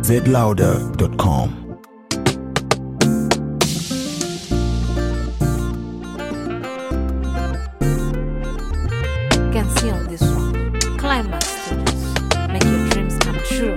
zlouder.com. Can see on this one. Climax Studios. Make your dreams come true.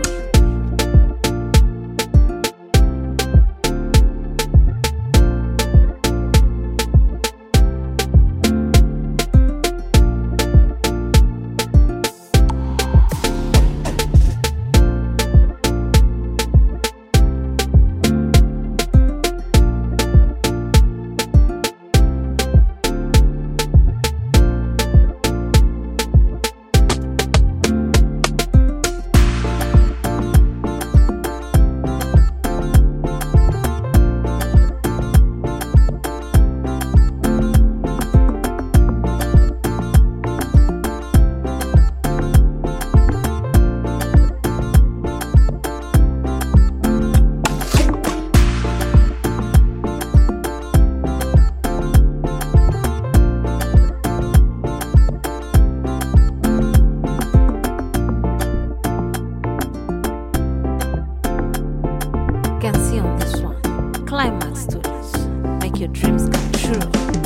Can see on this one. Climax Studios. Make your dreams come true.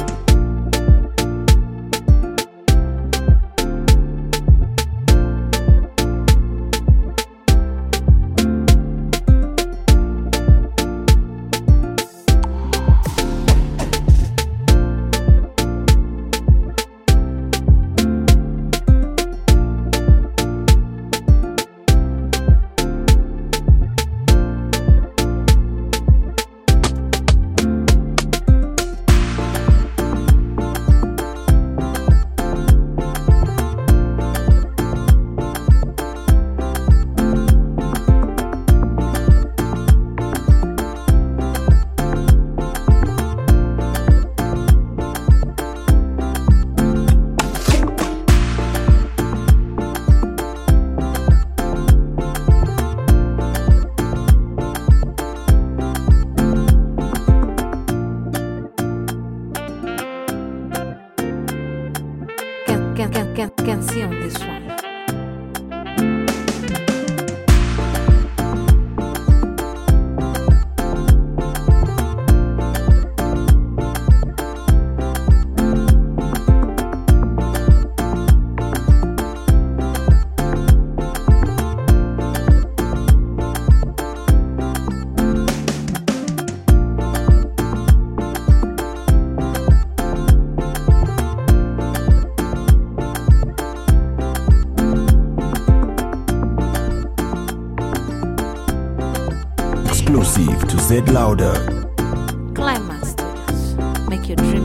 Can see on this one. Exclusive to zlouder. Climax Studios. Make your dreams